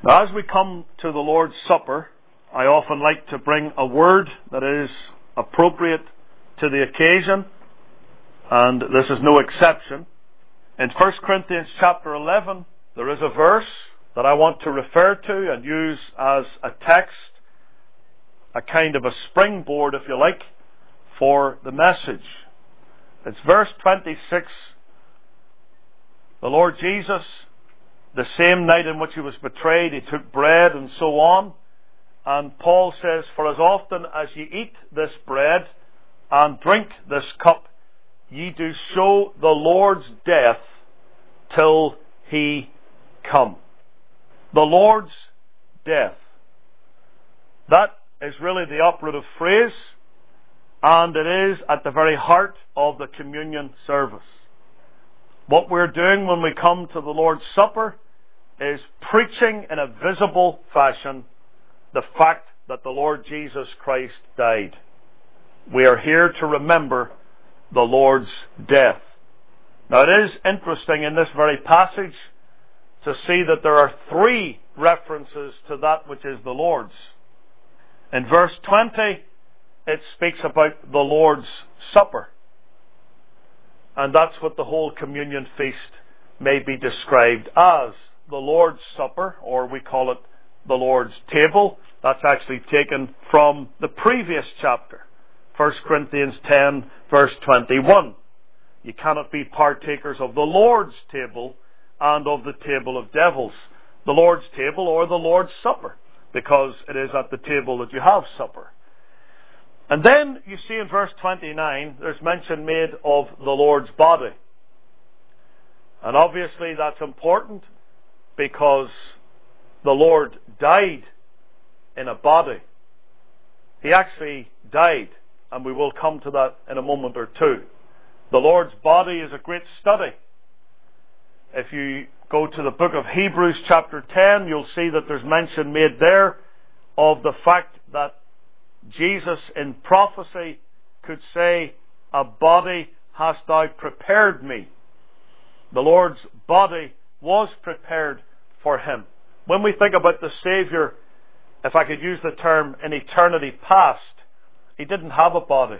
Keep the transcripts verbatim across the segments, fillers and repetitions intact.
Now, as we come to the Lord's Supper, I often like to bring a word that is appropriate to the occasion, and this is no exception. In First Corinthians chapter eleven, there is a verse that I want to refer to and use as a text, a kind of a springboard, if you like, for the message. It's verse twenty-six. The Lord Jesus, the same night in which he was betrayed, he took bread and so on. And Paul says, "For as often as ye eat this bread and drink this cup, ye do show the Lord's death till he come." The Lord's death. That is really the operative phrase, and it is at the very heart of the communion service. What we're doing when we come to the Lord's Supper is preaching in a visible fashion the fact that the Lord Jesus Christ died. We are here to remember the Lord's death. Now, it is interesting in this very passage to see that there are three references to that which is the Lord's. In verse twenty, it speaks about the Lord's Supper. And that's what the whole communion feast may be described as. The Lord's Supper, or we call it the Lord's Table. That's actually taken from the previous chapter, First Corinthians ten, verse twenty-one. You cannot be partakers of the Lord's table and of the table of devils. The Lord's table or the Lord's Supper, because it is at the table that you have supper. And then you see in verse twenty-nine, there's mention made of the Lord's body. And obviously that's important because the Lord died in a body. He actually died, and we will come to that in a moment or two. The Lord's body is a great study. If you go to the book of Hebrews chapter ten, you'll see that there's mention made there of the fact that Jesus in prophecy could say, "A body hast thou prepared me." The Lord's body was prepared for him. When we think about the Savior, if I could use the term in eternity past, he didn't have a body.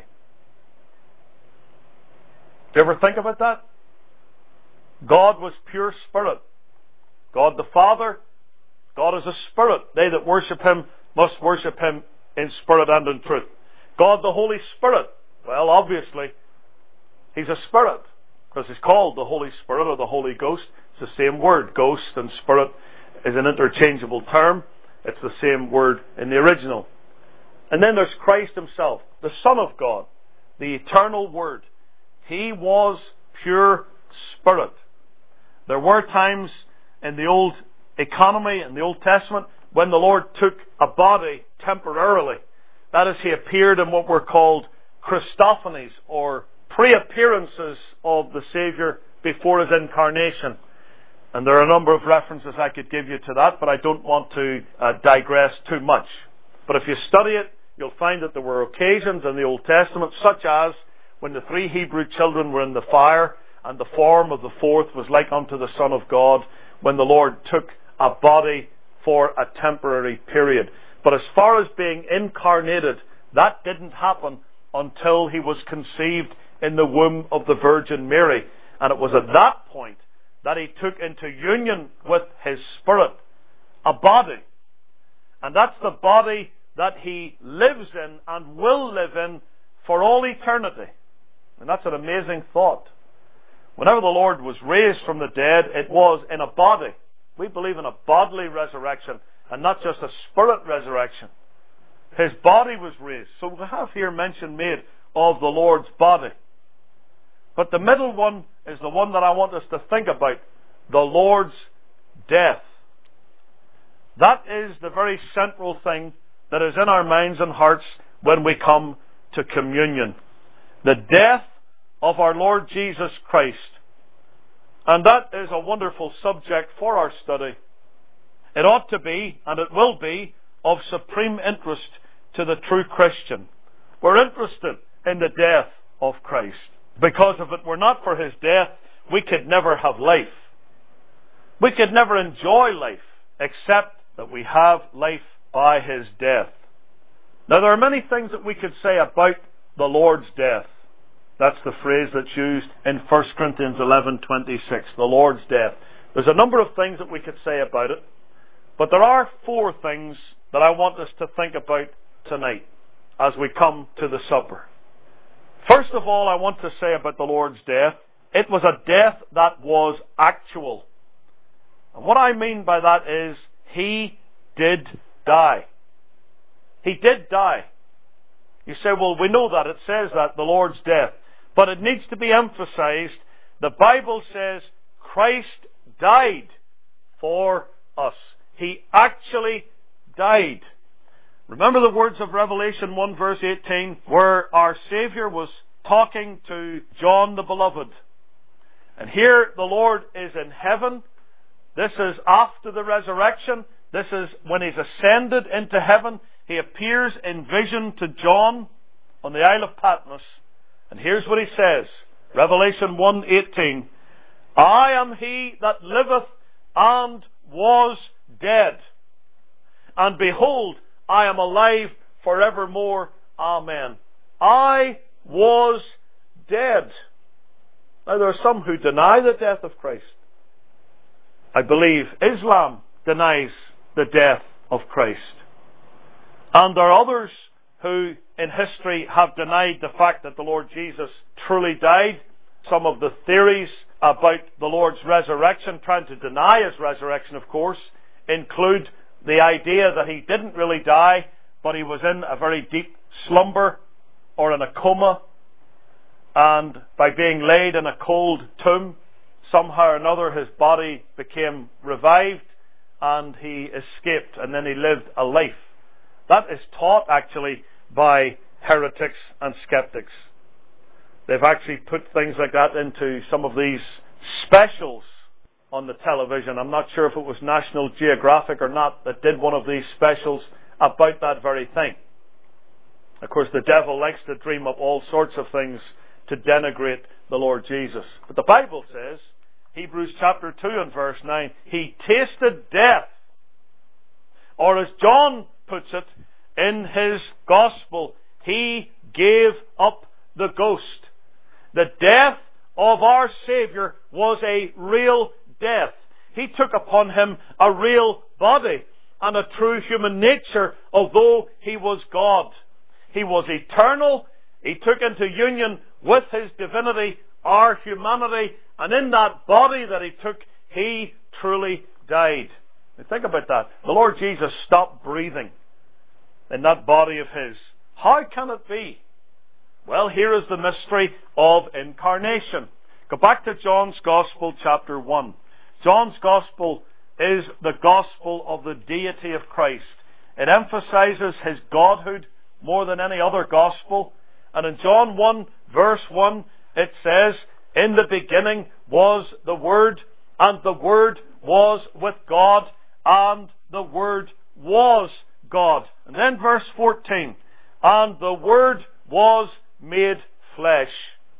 Do you ever think about that? God was pure spirit. God the Father, God is a spirit. They that worship him must worship him in spirit and in truth. God the Holy Spirit, well, obviously, he's a spirit, because he's called the Holy Spirit or the Holy Ghost. It's the same word. Ghost and spirit is an interchangeable term. It's the same word in the original. And then there's Christ himself, the Son of God, the eternal Word. He was pure spirit. There were times in the old economy, in the Old Testament, when the Lord took a body temporarily. That is, he appeared in what were called Christophanies, or pre-appearances of the Savior before his incarnation. And there are a number of references I could give you to that, but I don't want to uh, digress too much. But if you study it, you'll find that there were occasions in the Old Testament, such as when the three Hebrew children were in the fire, and the form of the fourth was like unto the Son of God, when the Lord took a body for a temporary period. But as far as being incarnated, that didn't happen until he was conceived in the womb of the Virgin Mary. And it was at that point that he took into union with his spirit a body. And that's the body that he lives in and will live in for all eternity. And that's an amazing thought. Whenever the Lord was raised from the dead, it was in a body. We believe in a bodily resurrection and not just a spirit resurrection. His body was raised. So we have here mention made of the Lord's body. But the middle one is the one that I want us to think about. The Lord's death. That is the very central thing that is in our minds and hearts when we come to communion. The death of our Lord Jesus Christ. And that is a wonderful subject for our study. It ought to be, and it will be, of supreme interest to the true Christian. We're interested in the death of Christ, because if it were not for his death, we could never have life. We could never enjoy life except that we have life by His death. Now, there are many things that we could say about the Lord's death. That's the phrase that's used in First Corinthians eleven twenty-six, the Lord's death. There's a number of things that we could say about it, but there are four things that I want us to think about tonight as we come to the supper. First of all, I want to say about the Lord's death, it was a death that was actual. And what I mean by that is, He did die. He did die. You say, well, we know that. It says that, the Lord's death. But it needs to be emphasized. The Bible says Christ died for us. He actually died. Remember the words of Revelation one verse eighteen, where our Savior was talking to John the Beloved. And here the Lord is in heaven. This is after the resurrection. This is when He's ascended into heaven. He appears in vision to John on the Isle of Patmos. And here's what He says. Revelation one eighteen. I am He that liveth and was dead. And behold, I am alive forevermore. Amen. I was dead. Now there are some who deny the death of Christ. I believe Islam denies the death of Christ. And there are others who in history have denied the fact that the Lord Jesus truly died. Some of the theories about the Lord's resurrection, trying to deny His resurrection, of course, include the idea that He didn't really die, but He was in a very deep slumber or in a coma, and by being laid in a cold tomb, somehow or another His body became revived and He escaped, and then He lived a life. That is taught actually by heretics and skeptics. They've actually put things like that into some of these specials on the television. I'm not sure if it was National Geographic or not that did one of these specials about that very thing. Of course, the devil likes to dream up all sorts of things to denigrate the Lord Jesus. But the Bible says, Hebrews chapter two and verse nine, He tasted death. Or as John puts it in his Gospel, He gave up the ghost. The death of our Savior was a real death. He took upon Him a real body and a true human nature, although He was God. He was eternal. He took into union with His divinity our humanity, and in that body that He took, He truly died. Now think about that. The Lord Jesus stopped breathing in that body of His. How can it be? Well, here is the mystery of incarnation. Go back to John's Gospel, chapter one. John's Gospel is the Gospel of the deity of Christ. It emphasizes His Godhood more than any other Gospel. And in John one, verse one, it says, in the beginning was the Word, and the Word was with God, and the Word was God. And then verse fourteen, and the Word was made flesh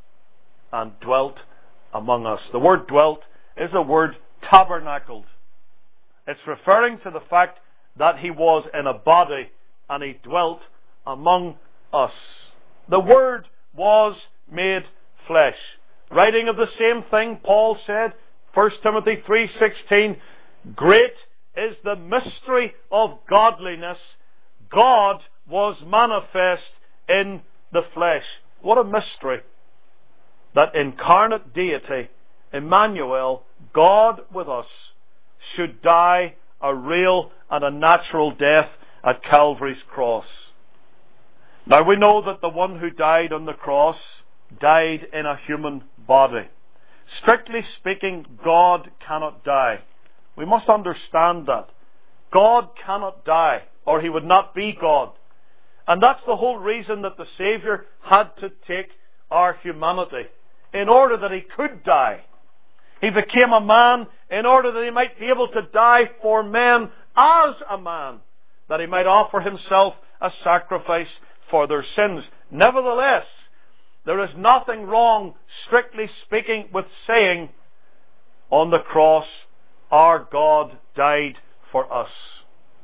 and dwelt among us. The word dwelt is the word tabernacled. It's referring to the fact that He was in a body and He dwelt among us. The Word was made flesh. Writing of the same thing, Paul said, First Timothy three sixteen, great is the mystery of godliness. God was manifest in the flesh. What a mystery. That incarnate deity, Emmanuel, God with us, should die a real and a natural death at Calvary's cross. Now we know that the one who died on the cross died in a human body. Strictly speaking, God cannot die. We must understand that. God cannot die, or He would not be God. And that's the whole reason that the Savior had to take our humanity, in order that He could die. He became a man in order that He might be able to die for men as a man, that He might offer Himself a sacrifice for their sins. Nevertheless, there is nothing wrong, strictly speaking, with saying, on the cross, our God died for us.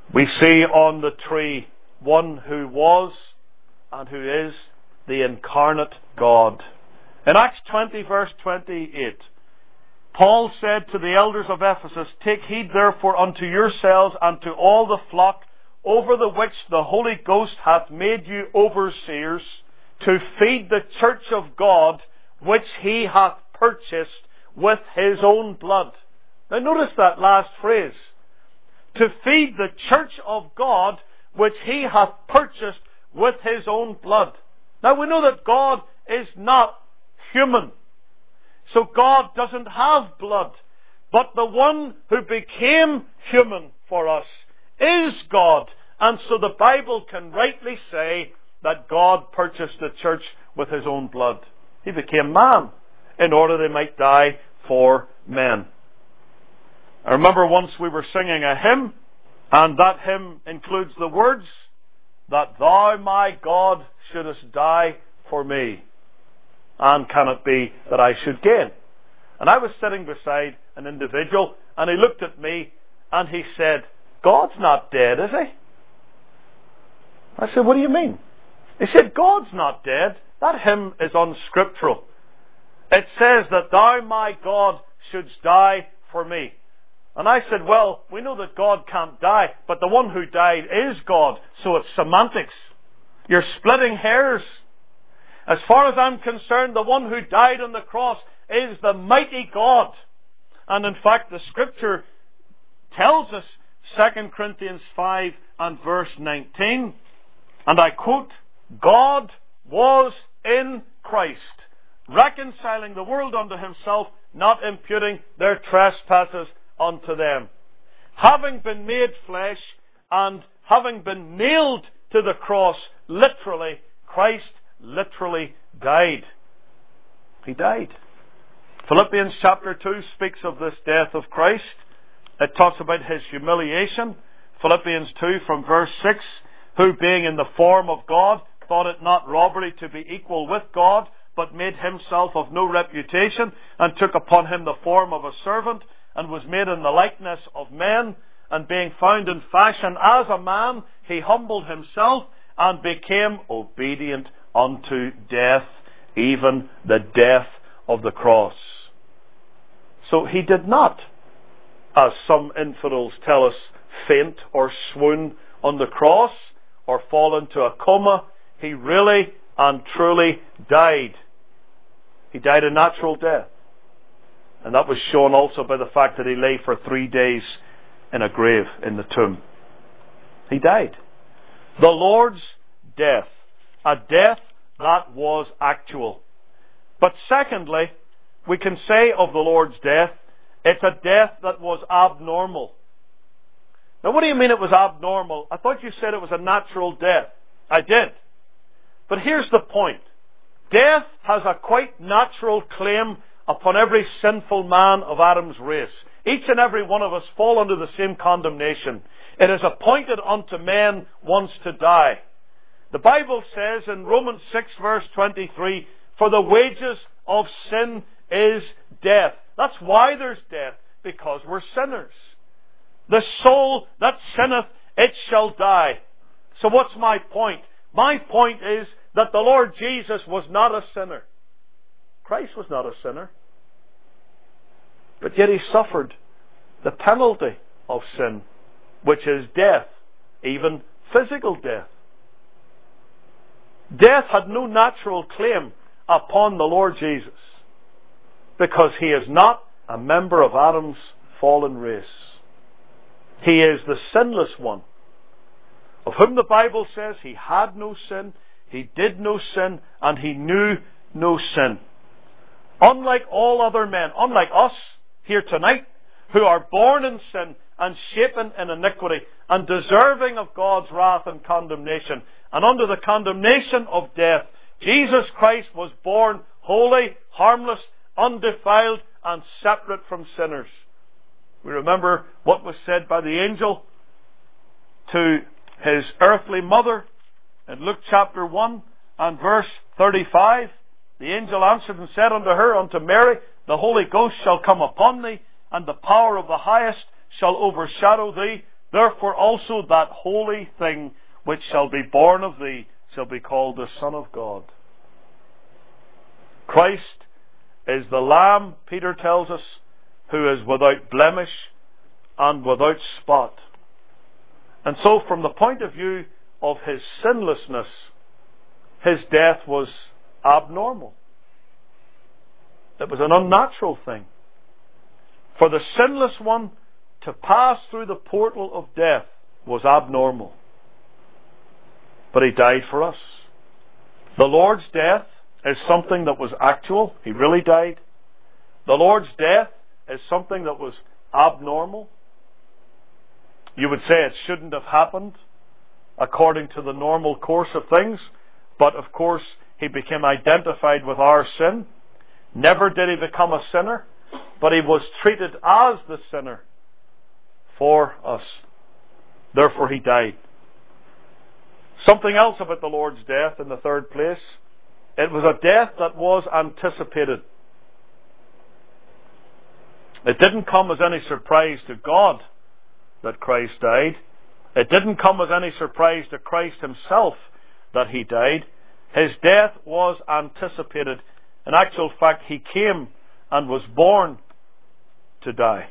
We see on the tree one who was and who is the incarnate God. In Acts twenty, verse twenty-eight, Paul said to the elders of Ephesus, "Take heed therefore unto yourselves and to all the flock over the which the Holy Ghost hath made you overseers, to feed the church of God, which he hath purchased with his own blood." Now notice that last phrase. To feed the church of God, which he hath purchased with his own blood. Now we know that God is not human. So God doesn't have blood. But the one who became human for us is God. And so the Bible can rightly say that God purchased the church with his own blood. He became man in order they might die for men. I remember once we were singing a hymn, and that hymn includes the words, "That thou, my God, shouldest die for me, and can it be that I should gain?" And I was sitting beside an individual, and he looked at me, and he said, "God's not dead, is he?" I said, "What do you mean?" He said, "God's not dead. That hymn is unscriptural. It says that thou, my God, shouldst die for me." And I said, "Well, we know that God can't die, but the one who died is God, so it's semantics. You're splitting hairs. As far as I'm concerned, the one who died on the cross is the mighty God." And in fact, the Scripture tells us, Second Corinthians five and verse nineteen, and I quote, "God was in Christ, reconciling the world unto himself, not imputing their trespasses unto them. Having been made flesh, and having been nailed to the cross, literally, Christ literally died." He died. Philippians chapter two speaks of this death of Christ. It talks about his humiliation. Philippians two from verse six, "Who being in the form of God, thought it not robbery to be equal with God, but made himself of no reputation, and took upon him the form of a servant, and was made in the likeness of men, and being found in fashion as a man, he humbled himself, and became obedient unto death, even the death of the cross." So he did not, as some infidels tell us, faint or swoon on the cross, or fall into a coma. He really and truly died. He died a natural death. And that was shown also by the fact that he lay for three days in a grave in the tomb. He died. The Lord's death. A death that was actual. But secondly, we can say of the Lord's death, it's a death that was abnormal. Now what do you mean it was abnormal? I thought you said it was a natural death. I did. But here's the point. Death has a quite natural claim upon every sinful man of Adam's race. Each and every one of us fall under the same condemnation. It is appointed unto men once to die. The Bible says in Romans six verse twenty-three, "For the wages of sin is death." That's why there's death, because we're sinners. "The soul that sinneth, it shall die." So what's my point? My point is that the Lord Jesus was not a sinner. Christ was not a sinner. But yet he suffered the penalty of sin, which is death, even physical death. Death had no natural claim upon the Lord Jesus, because he is not a member of Adam's fallen race. He is the sinless one, of whom the Bible says he had no sin, he did no sin, and he knew no sin. Unlike all other men, unlike us here tonight, who are born in sin and shapen in iniquity and deserving of God's wrath and condemnation, and under the condemnation of death, Jesus Christ was born holy, harmless, undefiled, and separate from sinners. We remember what was said by the angel to his earthly mother in Luke chapter one and verse thirty-five. The angel answered and said unto her, unto Mary, "The Holy Ghost shall come upon thee, and the power of the highest shall overshadow thee. Therefore also that holy thing which shall be born of thee shall be called the Son of God. Christ is the Lamb, Peter tells us, who is without blemish and without spot. And so from the point of view of his sinlessness, his death was abnormal. It was an unnatural thing. For the sinless one to pass through the portal of death was abnormal. But he died for us. The Lord's death is something that was actual. He really died. The Lord's death is something that was abnormal. You would say it shouldn't have happened according to the normal course of things. But of course, he became identified with our sin. Never did he become a sinner, but he was treated as the sinner for us. Therefore he died. Something else about the Lord's death in the third place. It was a death that was anticipated. It didn't come as any surprise to God that Christ died. It didn't come as any surprise to Christ himself that he died. His death was anticipated. In actual fact, he came and was born to die.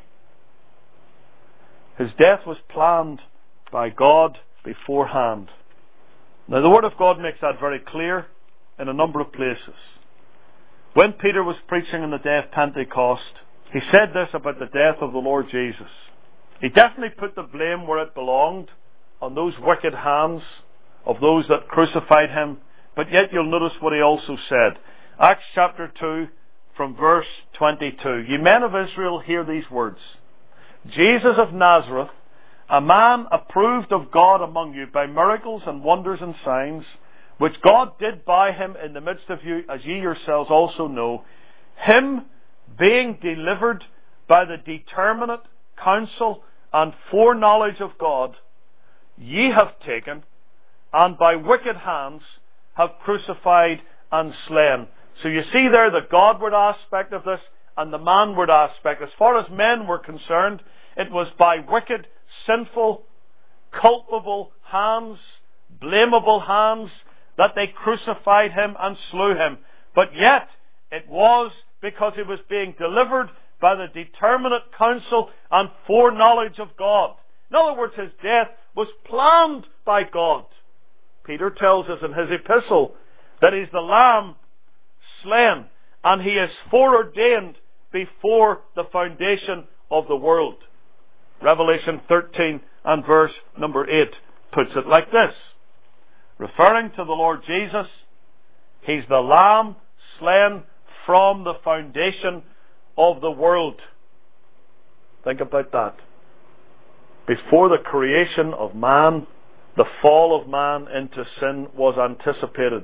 His death was planned by God beforehand. Now, the Word of God makes that very clear in a number of places. When Peter was preaching on the day of Pentecost, he said this about the death of the Lord Jesus. He definitely put the blame where it belonged, on those wicked hands of those that crucified him. But yet you'll notice what he also said. Acts chapter two, from verse twenty-two. Ye men of Israel, hear these words. Jesus of Nazareth, a man approved of God among you by miracles and wonders and signs, which God did by him in the midst of you, as ye yourselves also know, him being delivered by the determinate counsel and foreknowledge of God, ye have taken, and by wicked hands have crucified and slain. So you see there the Godward aspect of this and the manward aspect. As far as men were concerned, it was by wicked, sinful, culpable hands, blamable hands, that they crucified him and slew him. But yet, it was because he was being delivered by the determinate counsel and foreknowledge of God. In other words, his death was planned by God. Peter tells us in his epistle that he's the Lamb slain, and he is foreordained before the foundation of the world. Revelation thirteen and verse number eight puts it like this. Referring to the Lord Jesus, he's the Lamb slain from the foundation of the world. Think about that. Before the creation of man, the fall of man into sin was anticipated.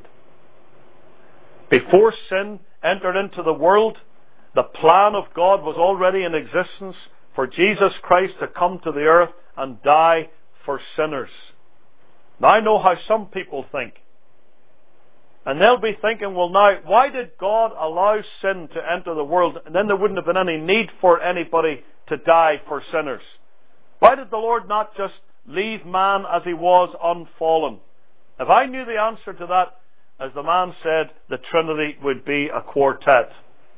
Before sin entered into the world, the plan of God was already in existence for Jesus Christ to come to the earth and die for sinners. Now I know how some people think. And they'll be thinking, well now, why did God allow sin to enter the world? And then there wouldn't have been any need for anybody to die for sinners. Why did the Lord not just leave man as he was unfallen? If I knew the answer to that, as the man said, the Trinity would be a quartet.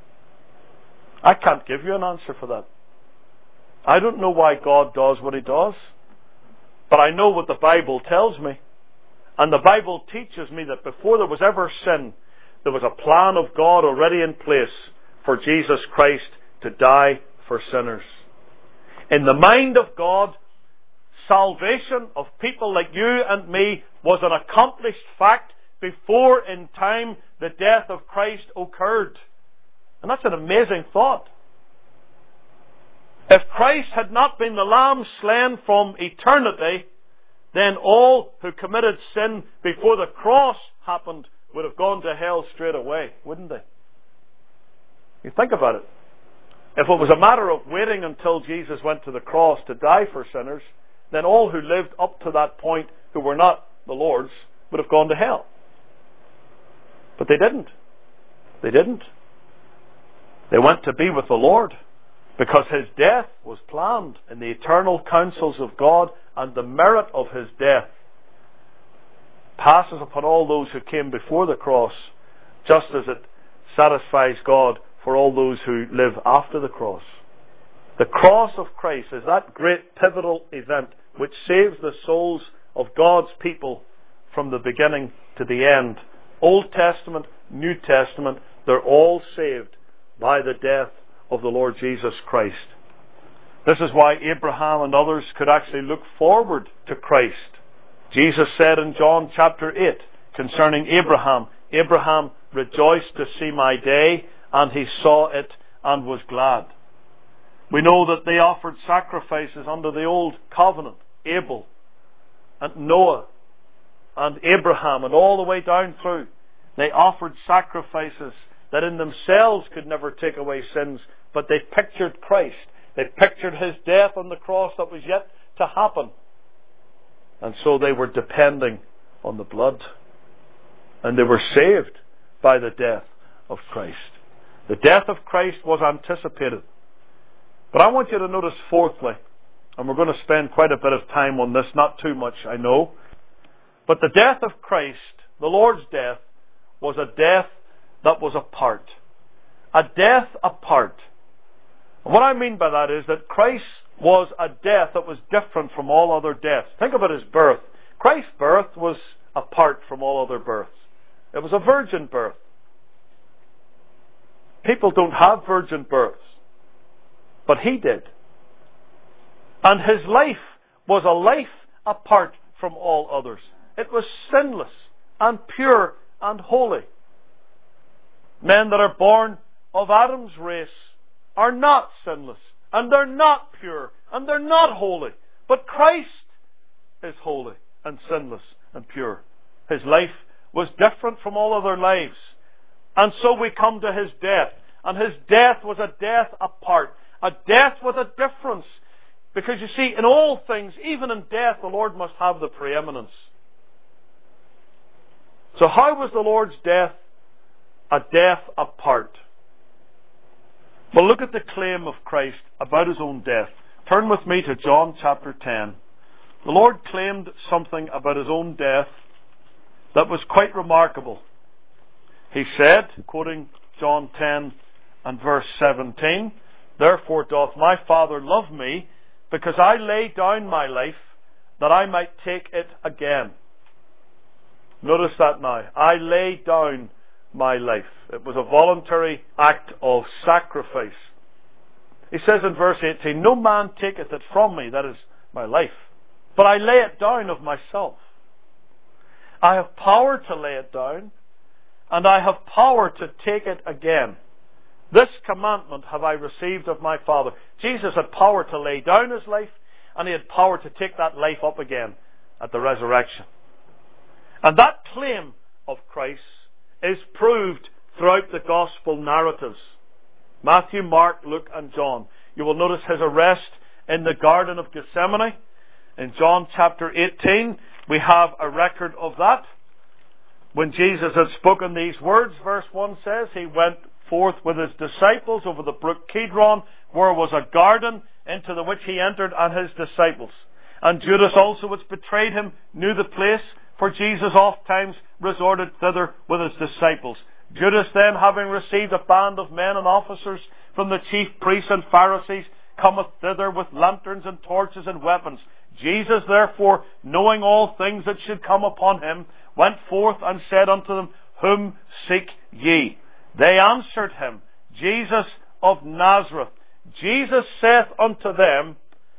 I can't give you an answer for that. I don't know why God does what he does. But I know what the Bible tells me. And the Bible teaches me that before there was ever sin, there was a plan of God already in place for Jesus Christ to die for sinners. In the mind of God, salvation of people like you and me was an accomplished fact before in time the death of Christ occurred. And that's an amazing thought. If Christ had not been the Lamb slain from eternity, then all who committed sin before the cross happened would have gone to hell straight away, wouldn't they? You think about it. If it was a matter of waiting until Jesus went to the cross to die for sinners, then all who lived up to that point who were not the Lord's would have gone to hell. But they didn't. They didn't. They went to be with the Lord. Because his death was planned in the eternal counsels of God, and the merit of his death passes upon all those who came before the cross, just as it satisfies God for all those who live after the cross. The cross of Christ is that great pivotal event which saves the souls of God's people from the beginning to the end. Old Testament, New Testament, they're all saved by the death of the Lord Jesus Christ. This is why Abraham and others could actually look forward to Christ. Jesus said in John chapter eight concerning Abraham, Abraham rejoiced to see my day, and he saw it and was glad. We know that they offered sacrifices under the old covenant, Abel and Noah and Abraham, and all the way down through. They offered sacrifices that in themselves could never take away sins, but they pictured Christ. They pictured his death on the cross that was yet to happen. And so they were depending on the blood. And they were saved by the death of Christ. The death of Christ was anticipated. But I want you to notice fourthly, and we're going to spend quite a bit of time on this, not too much, I know, but the death of Christ, the Lord's death, was a death that was apart. A death apart. And what I mean by that is that Christ was a death that was different from all other deaths. Think about his birth. Christ's birth was apart from all other births. It was a virgin birth. People don't have virgin births, but he did. And his life was a life apart from all others. It was sinless and pure and holy. Men that are born of Adam's race are not sinless, and they're not pure, and they're not holy. But Christ is holy and sinless and pure. His life was different from all other lives. And so we come to his death. And his death was a death apart. A death with a difference. Because you see, in all things, even in death, the Lord must have the preeminence. So how was the Lord's death a death apart? Well, look at the claim of Christ about his own death. Turn with me to John chapter ten. The Lord claimed something about his own death that was quite remarkable. He said, quoting John ten and verse seventeen, "Therefore doth my Father love me, because I lay down my life, that I might take it again." Notice that now. I lay down my life. It was a voluntary act of sacrifice. He says in verse eighteen, "No man taketh it from me," that is my life, "but I lay it down of myself. I have power to lay it down, and I have power to take it again. This commandment have I received of my Father." Jesus had power to lay down his life, and he had power to take that life up again at the resurrection. And that claim of Christ is proved throughout the gospel narratives. Matthew, Mark, Luke, and John. You will notice his arrest in the Garden of Gethsemane. In John chapter eighteen, we have a record of that. When Jesus had spoken these words, verse one says, he went forth with his disciples over the brook Kidron, where was a garden, into the which he entered and his disciples. And Judas also, which betrayed him, knew the place, for Jesus oft times resorted thither with his disciples. Judas then, having received a band of men and officers from the chief priests and Pharisees, cometh thither with lanterns and torches and weapons. Jesus therefore, knowing all things that should come upon him, went forth and said unto them, "Whom seek ye?" They answered him, "Jesus of Nazareth." Jesus saith unto them,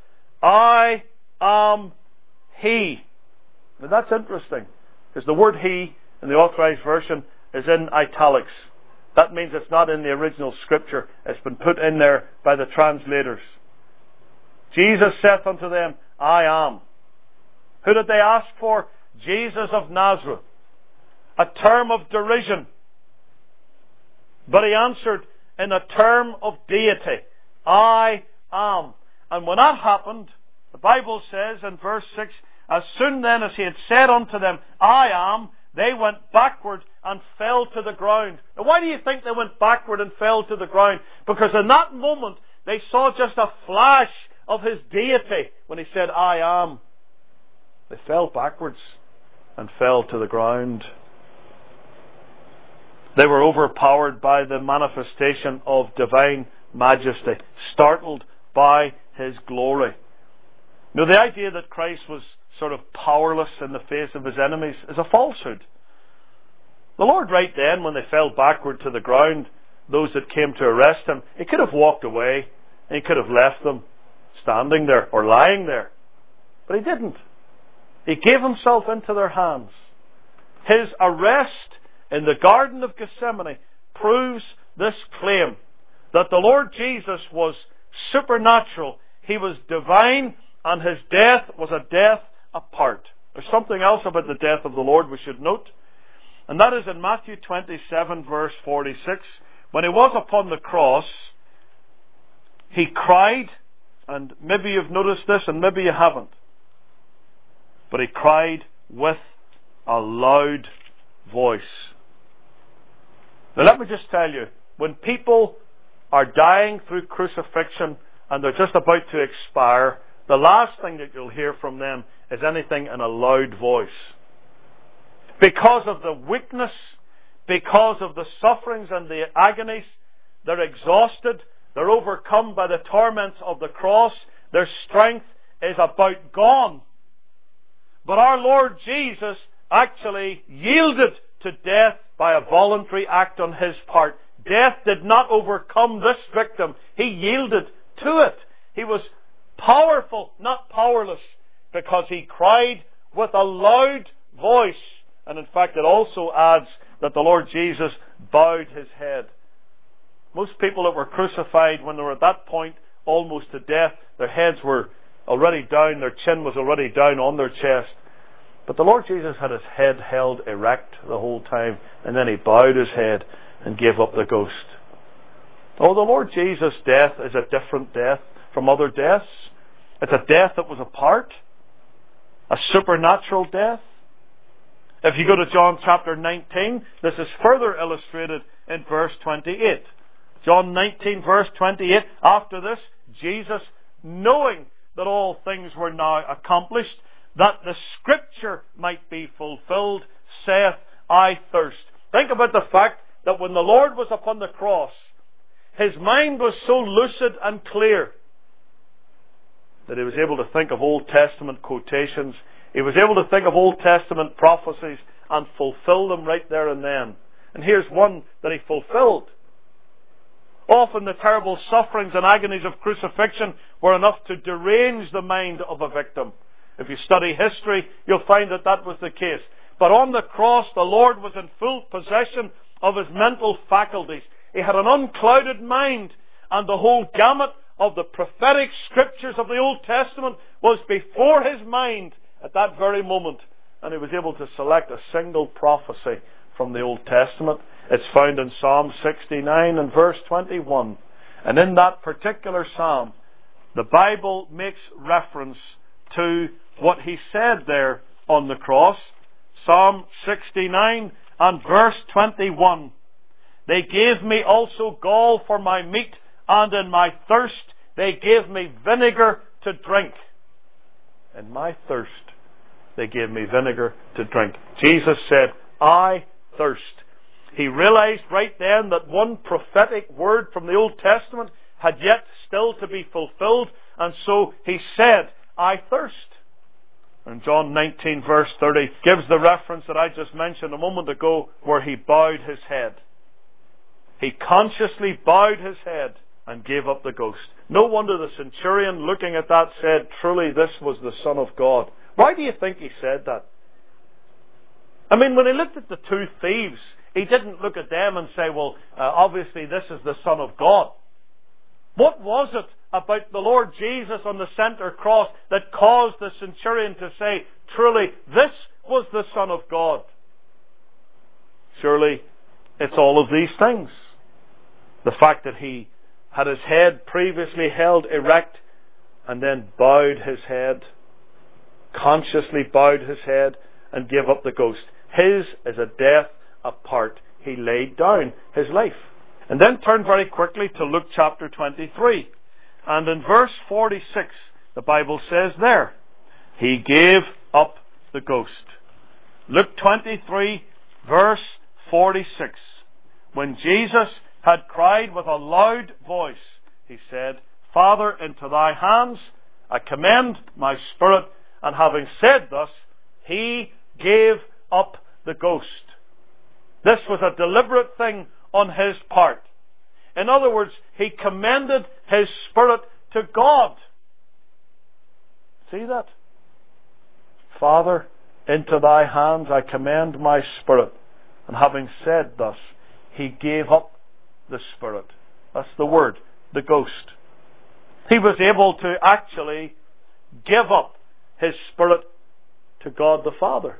"I am he." Now that's interesting, because the word he in the Authorized Version is in italics. That means it's not in the original scripture. It's been put in there by the translators. Jesus saith unto them, "I am." Who did they ask for? Jesus of Nazareth. A term of derision. But he answered in a term of deity. "I am." And when that happened, the Bible says in verse six, "As soon then as he had said unto them, I am, they went backward and fell to the ground." Now why do you think they went backward and fell to the ground? Because in that moment They saw just a flash of His deity when He said, I am. They fell backwards and fell to the ground. They were overpowered by the manifestation of divine majesty, startled by His glory. Now, the idea that Christ was sort of powerless in the face of His enemies is a falsehood. The Lord, right then, when they fell backward to the ground, those that came to arrest Him, He could have walked away and He could have left them standing there or lying there. But He didn't. He gave Himself into their hands. His arrest in the Garden of Gethsemane proves this claim that the Lord Jesus was supernatural. He was divine, and His death was a death apart. There's something else about the death of the Lord we should note, and that is in Matthew twenty-seven verse forty-six. When He was upon the cross, He cried, and maybe you've noticed this and maybe you haven't, but He cried with a loud voice. Now let me just tell you, when people are dying through crucifixion and they're just about to expire, the last thing that you'll hear from them is anything in a loud voice. Because of the weakness, because of the sufferings and the agonies, they're exhausted, they're overcome by the torments of the cross, their strength is about gone. But our Lord Jesus actually yielded to death by a voluntary act on His part. Death did not overcome this victim. He yielded to it. He was powerful, not powerless, because He cried with a loud voice. And in fact, it also adds that the Lord Jesus bowed His head. Most people that were crucified when they were at that point, almost to death, their heads were already down, their chin was already down on their chest. But the Lord Jesus had His head held erect the whole time, and then He bowed His head and gave up the ghost. Oh, the Lord Jesus' death is a different death from other deaths. It's a death that was apart, a supernatural death. If you go to John chapter nineteen, this is further illustrated in verse twenty-eight. John nineteen verse twenty-eight, after this, Jesus, knowing that all things were now accomplished, that the Scripture might be fulfilled, saith, I thirst. Think about the fact that when the Lord was upon the cross, His mind was so lucid and clear that He was able to think of Old Testament quotations. He was able to think of Old Testament prophecies and fulfill them right there and then. And here's one that He fulfilled. Often the terrible sufferings and agonies of crucifixion were enough to derange the mind of a victim. If you study history, you'll find that that was the case. But on the cross, the Lord was in full possession of His mental faculties. He had an unclouded mind, and the whole gamut of the prophetic scriptures of the Old Testament was before His mind at that very moment. And He was able to select a single prophecy from the Old Testament. It's found in Psalm sixty-nine and verse twenty-one. And in that particular psalm, the Bible makes reference to what He said there on the cross. Psalm sixty-nine and verse twenty-one. They gave me also gall for my meat, and in my thirst they gave me vinegar to drink. In my thirst they gave me vinegar to drink. Jesus said, I thirst. He realized right then that one prophetic word from the Old Testament had yet still to be fulfilled, and so He said, I thirst. And John nineteen verse thirty gives the reference that I just mentioned a moment ago, where He bowed His head. He consciously bowed His head and gave up the ghost. No wonder the centurion, looking at that, said, truly this was the Son of God. Why do you think he said that? I mean, when he looked at the two thieves, he didn't look at them and say, well, uh, obviously this is the Son of God. What was it about the Lord Jesus on the center cross that caused the centurion to say, truly, this was the Son of God? Surely, it's all of these things. The fact that He had His head previously held erect and then bowed His head, consciously bowed His head and gave up the ghost. His is a death apart. He laid down His life. And then turn very quickly to Luke chapter twenty-three. And in verse forty-six, the Bible says there, He gave up the ghost. Luke twenty-three, verse forty-six. When Jesus had cried with a loud voice, He said, Father, into Thy hands I commend my spirit. And having said thus, He gave up the ghost. This was a deliberate thing on His part. In other words, He commended His spirit to God. See that? Father, into Thy hands I commend my spirit. And having said thus, He gave up the spirit. That's the word, the ghost. He was able to actually give up His spirit to God the Father.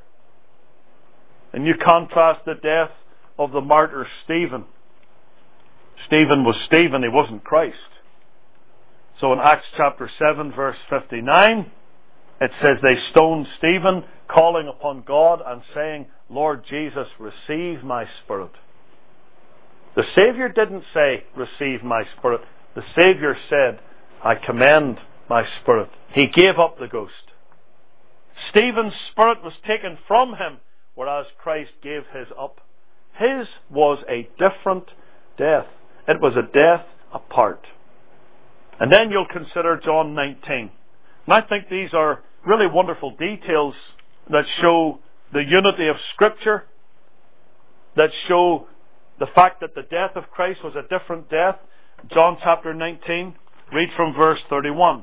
And you contrast the death of the martyr Stephen. Stephen was Stephen, he wasn't Christ. So in Acts chapter seven, verse fifty-nine, it says they stoned Stephen, calling upon God and saying, Lord Jesus, receive my spirit. The Savior didn't say, receive my spirit. The Savior said, I commend my spirit. He gave up the ghost. Stephen's spirit was taken from him, whereas Christ gave his up. His was a different death. It was a death apart. And then you'll consider John nineteen. And I think these are really wonderful details that show the unity of Scripture, that show the fact that the death of Christ was a different death. John chapter nineteen, read from verse thirty-one.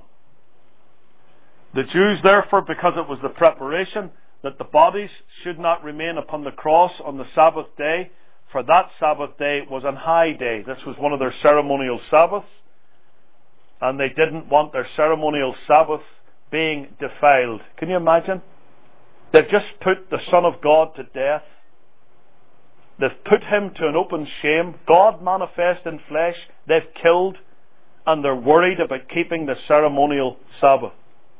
The Jews therefore, because it was the preparation that the bodies should not remain upon the cross on the Sabbath day, for that Sabbath day was an high day. This was one of their ceremonial Sabbaths, and they didn't want their ceremonial Sabbath being defiled. Can you imagine? They've just put the Son of God to death. They've put Him to an open shame. God manifest in flesh, they've killed, and they're worried about keeping the ceremonial Sabbath.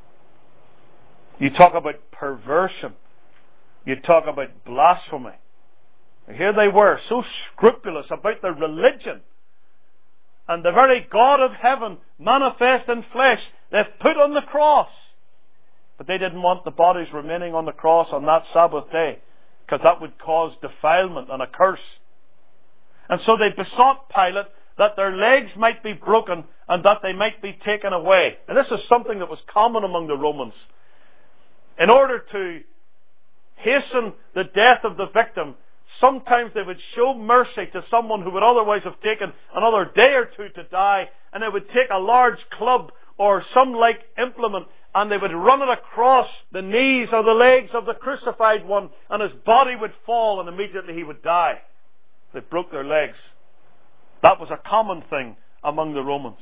You talk about perversion. You talk about blasphemy. Here they were, so scrupulous about their religion. And the very God of heaven, manifest in flesh, they've put on the cross. But they didn't want the bodies remaining on the cross on that Sabbath day, because that would cause defilement and a curse. And so they besought Pilate that their legs might be broken and that they might be taken away. And this is something that was common among the Romans. In order to hasten the death of the victim, sometimes they would show mercy to someone who would otherwise have taken another day or two to die, and they would take a large club or some like implement, and they would run it across the knees or the legs of the crucified one, and his body would fall, and immediately he would die. They broke their legs. That was a common thing among the Romans.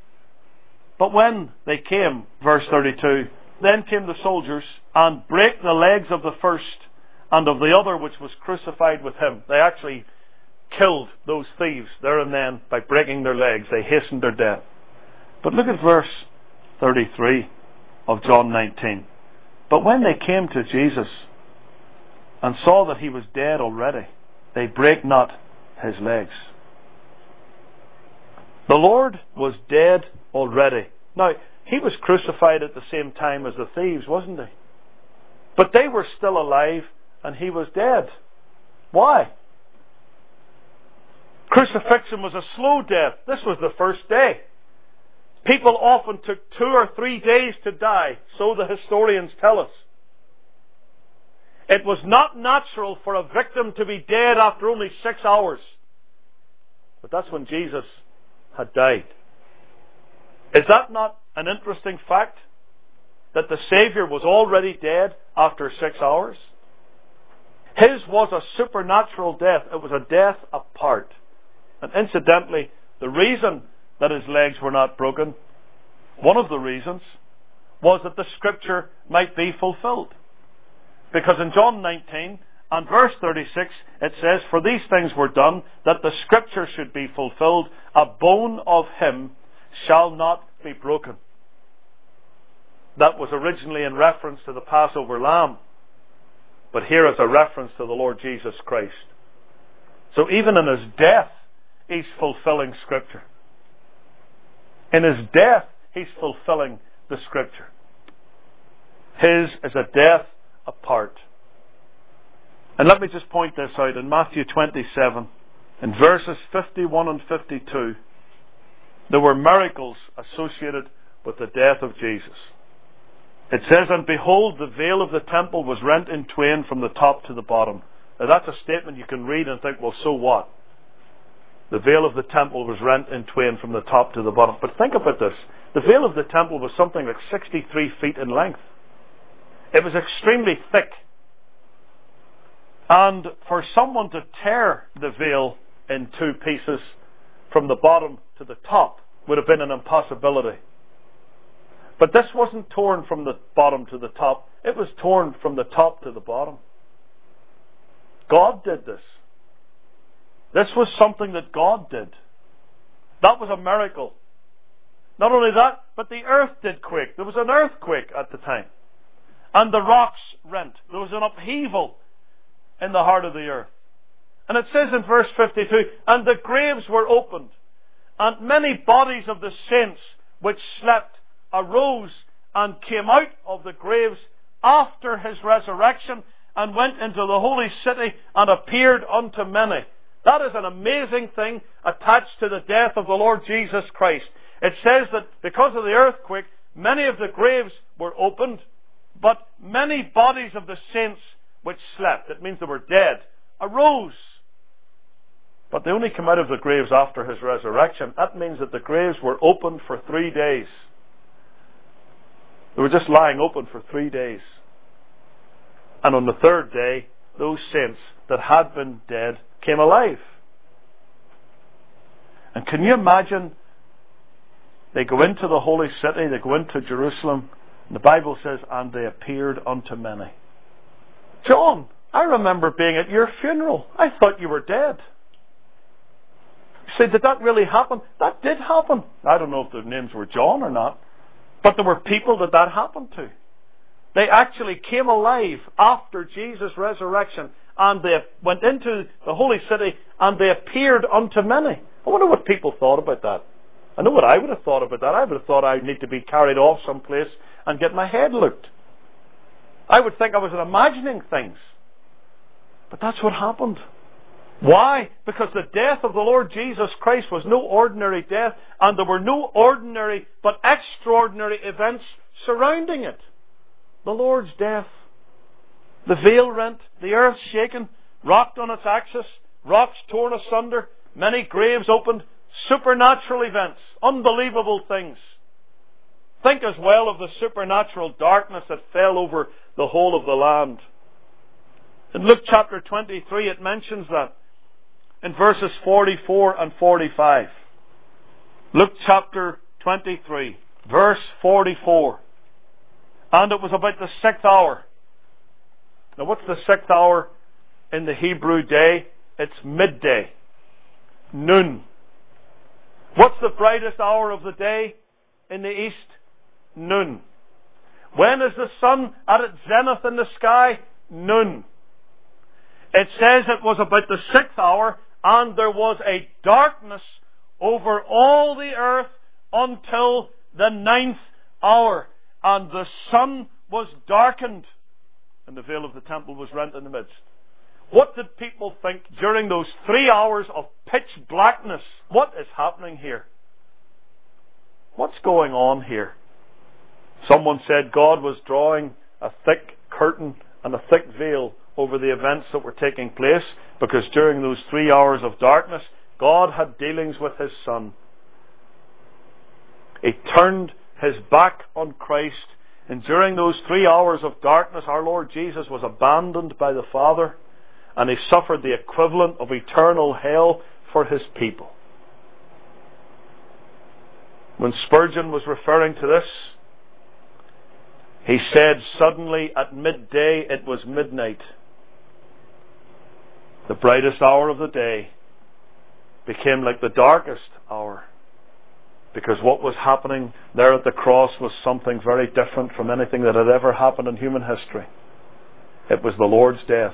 But when they came, verse thirty-two, then came the soldiers and brake the legs of the first and of the other which was crucified with him. They actually killed those thieves there and then by breaking their legs. They hastened their death. But look at verse thirty-three of John nineteen. But when they came to Jesus and saw that he was dead already, they brake not his legs. The Lord was dead already. Now, he was crucified at the same time as the thieves, wasn't he? But they were still alive and he was dead. Why? Crucifixion was a slow death. This was the first day. People often took two or three days to die, so the historians tell us. It was not natural for a victim to be dead after only six hours. But that's when Jesus had died. Is that not an interesting fact? That the Savior was already dead after six hours? His was a supernatural death. It was a death apart. And incidentally, the reason that his legs were not broken, one of the reasons, was that the Scripture might be fulfilled. Because in John nineteen and verse thirty-six, it says, for these things were done, that the Scripture should be fulfilled, a bone of him shall not be broken. That was originally in reference to the Passover lamb. But here is a reference to the Lord Jesus Christ. So even in his death, he's fulfilling Scripture. In his death, he's fulfilling the Scripture. His is a death apart. And let me just point this out. In Matthew twenty-seven, in verses fifty-one and fifty-two, there were miracles associated with the death of Jesus. It says, "And behold, the veil of the temple was rent in twain from the top to the bottom." Now that's a statement you can read and think, well, so what? The veil of the temple was rent in twain from the top to the bottom. But think about this. The veil of the temple was something like sixty-three feet in length. It was extremely thick. And for someone to tear the veil in two pieces from the bottom to the top would have been an impossibility. But this wasn't torn from the bottom to the top. It was torn from the top to the bottom. God did this. This was something that God did. That was a miracle. Not only that, but the earth did quake. There was an earthquake at the time. And the rocks rent. There was an upheaval in the heart of the earth. And it says in verse fifty-two, "And the graves were opened, and many bodies of the saints which slept arose and came out of the graves after his resurrection, and went into the holy city and appeared unto many." That is an amazing thing attached to the death of the Lord Jesus Christ. It says that because of the earthquake, many of the graves were opened, but many bodies of the saints which slept, it means they were dead, arose. But they only came out of the graves after his resurrection. That means that the graves were opened for three days. They were just lying open for three days. And on the third day, those saints that had been dead came alive. And can you imagine? They go into the holy city, they go into Jerusalem, and the Bible says, "And they appeared unto many." John, I remember being at your funeral. I thought you were dead. You say, did that really happen? That did happen. I don't know if their names were John or not, but there were people that that happened to. They actually came alive after Jesus' resurrection, and they went into the holy city, and they appeared unto many. I wonder what people thought about that. I know what I would have thought about that. I would have thought I would need to be carried off someplace and get my head looked. I would think I was imagining things. But that's what happened. Why? Because the death of the Lord Jesus Christ was no ordinary death, and there were no ordinary but extraordinary events surrounding it. The Lord's death. The veil rent, the earth shaken, rocked on its axis, rocks torn asunder, many graves opened, supernatural events, unbelievable things. Think as well of the supernatural darkness that fell over the whole of the land. In Luke chapter twenty-three, it mentions that in verses forty-four and forty-five. Luke chapter twenty-three, verse forty-four. "And it was about the sixth hour." Now, what's the sixth hour in the Hebrew day? It's midday, noon. What's the brightest hour of the day in the east? Noon. When is the sun at its zenith in the sky? Noon. It says it was about the sixth hour, and there was a darkness over all the earth until the ninth hour, and the sun was darkened, and the veil of the temple was rent in the midst. What did people think during those three hours of pitch blackness? What is happening here? What's going on here? Someone said God was drawing a thick curtain and a thick veil over the events that were taking place, because during those three hours of darkness, God had dealings with His Son. He turned His back on Christ, and during those three hours of darkness, our Lord Jesus was abandoned by the Father, and He suffered the equivalent of eternal hell for His people. When Spurgeon was referring to this, he said, "Suddenly at midday it was midnight. The brightest hour of the day became like the darkest hour, because what was happening there at the cross was something very different from anything that had ever happened in human history. It was the Lord's death.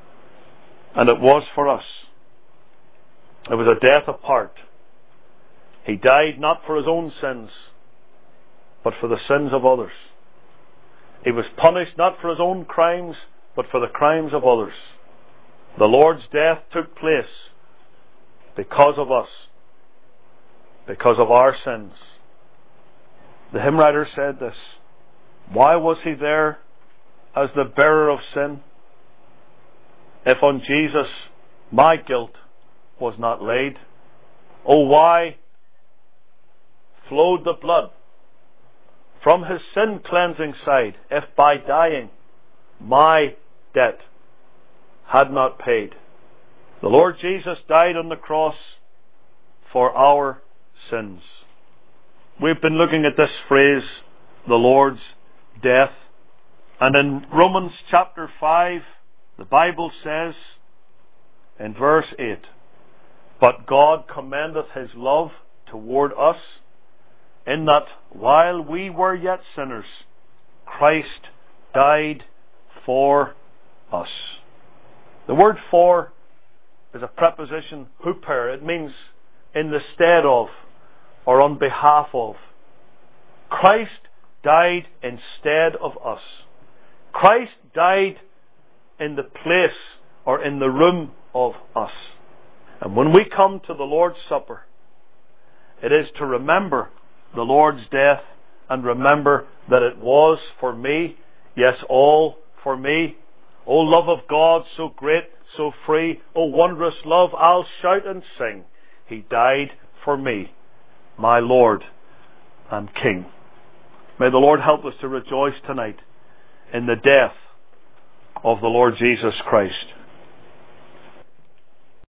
And it was for us. It was a death apart. He died not for his own sins, but for the sins of others. He was punished not for his own crimes, but for the crimes of others. The Lord's death took place because of us, because of our sins. The hymn writer said this: why was he there as the bearer of sin, if on Jesus my guilt was not laid? Oh, why flowed the blood from his sin cleansing side, if by dying my debt had not paid? The Lord Jesus died on the cross for our sins. We've been looking at this phrase, the Lord's death. And in Romans chapter five, the Bible says in verse eight, but God commendeth his love toward us, in that while we were yet sinners, Christ died for us. The word for is a preposition, huper. It means in the stead of, or on behalf of. Christ died instead of us. Christ died in the place or in the room of us. And when we come to the Lord's Supper, it is to remember the Lord's death and remember that it was for me, yes, all for me. O love of God, so great, so free, O wondrous love, I'll shout and sing. He died for me, my Lord and King. May the Lord help us to rejoice tonight in the death of the Lord Jesus Christ.